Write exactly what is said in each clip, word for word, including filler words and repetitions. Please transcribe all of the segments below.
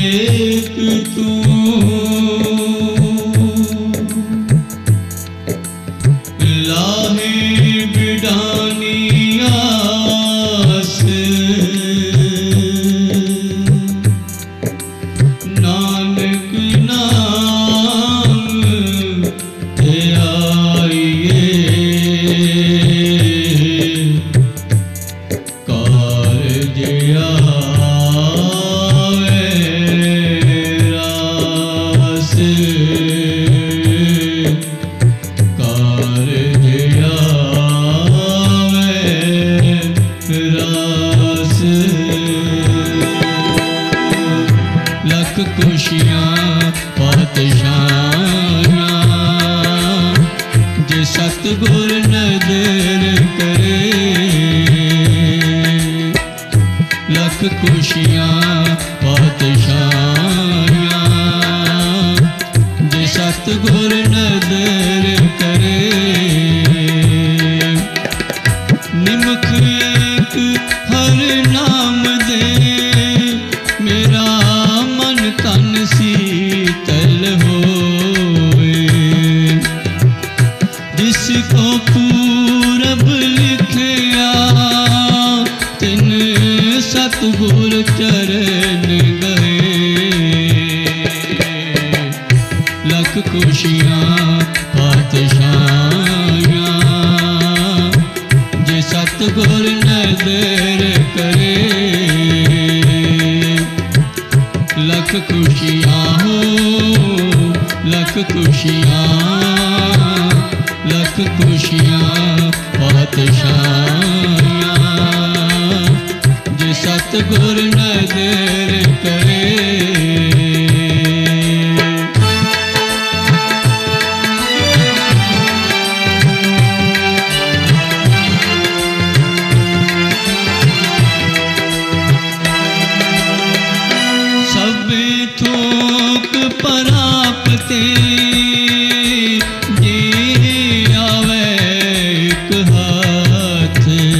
एक तू लाहे बिडानी आस नानक नाम ते आइए कारज आवे रास कारज आवे रास लख खुशियाँ पातशाहियाँ जे सतगुर नदर करे लख खुशियाँ पातशाहियाँ जे सतगुर नदर करे निमख एक हर नाम दे मेरा मन तन शीतल होए जिसको पूरब लिखया तिन सतगुर चरण गए लख खुशियाँ पातशाहियाँ जे सतगुर नदर करे लख खुशियाँ हो लख खुशियाँ लख खुशियाँ पातशाहियाँ जे सतगुर नदर करे परापते जे आवे एक हाथ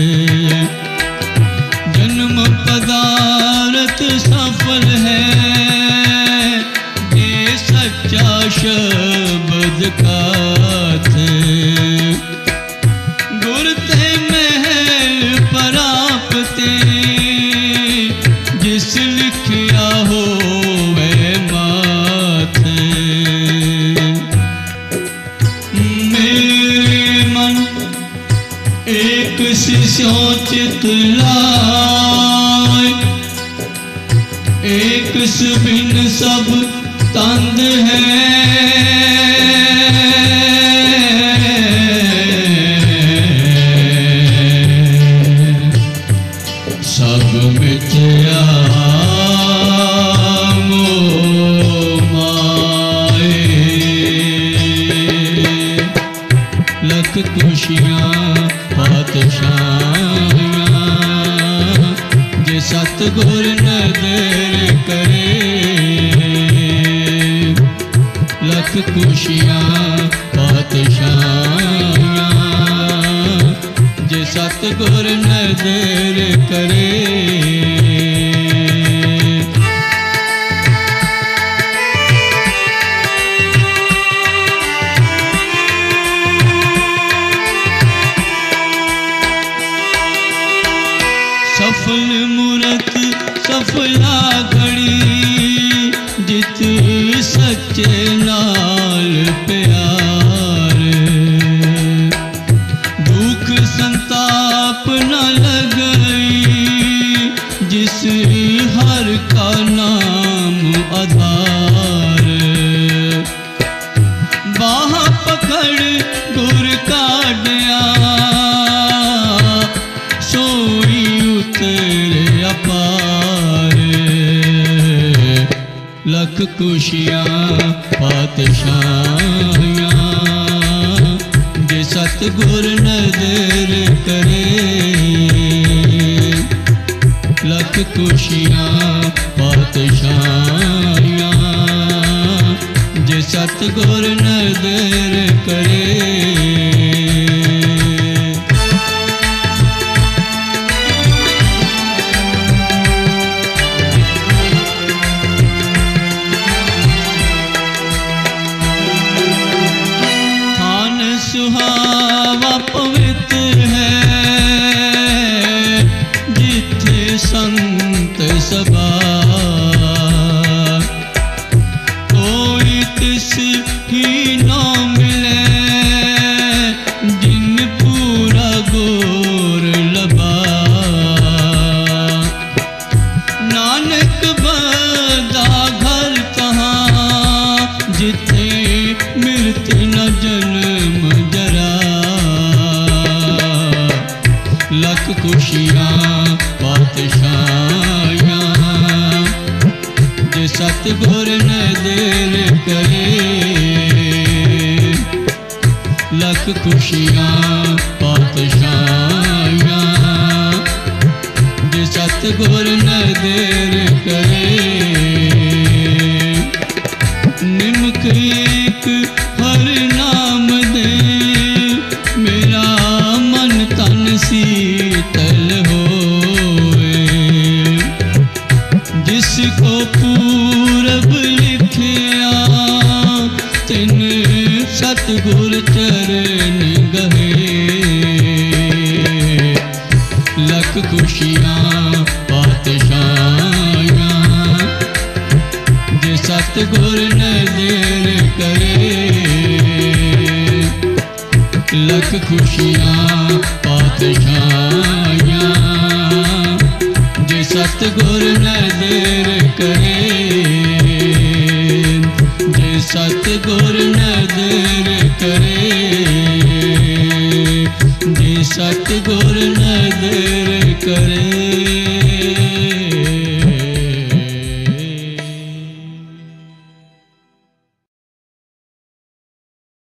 जन्म पदार्थ सफल है ये सच्चा शब्द काथ गुर ते महल परापते जिस लिखया हो एक शिष्यों चित लाए एक सुबिन सब तंद है सब मिथ्या मोह माए लख खुशियाँ पातशाहियाँ जे सतगुर नदर करे लख खुशियाँ पातशाहियाँ जे सतगुर नदर करे सफल मूरत सफला घड़ी जित सच्चे नाल प्यार दुख संताप न लगई जिस हर का नाम आधार बाह पकड़ गुर काढ़या सोई उतरे अपार लख खुशियाँ पातशाहियाँ जे सतगुर नदर करे लख खुशियाँ पातशाहियाँ जे सतगुर नदर करे सुहावा पवित्र है जिथे संत सभा, कोई तिस ही ना मिले जिन पूरा गोर लबा। नानक बदा घर कहाँ जिथे मिलती न जन्म जरा। लख खुशियाँ पातशाहियाँ जे सतगुर न देर करे। लख खुशियाँ पातशाहियाँ जे सतगुर न देर करे। निमक एक हर नाम दे मेरा मन तन शीतल होए। जिसको पूरब लिखिया तिन सतगुर चरण गहे। लख खुशियाँ पातशाहियाँ जे सतगुर न देर करे। लख खुशियाँ पातशाहियाँ जे सतगुर न देर करे। जे सतगुर न देर करे। जे सतगुर न देर करे।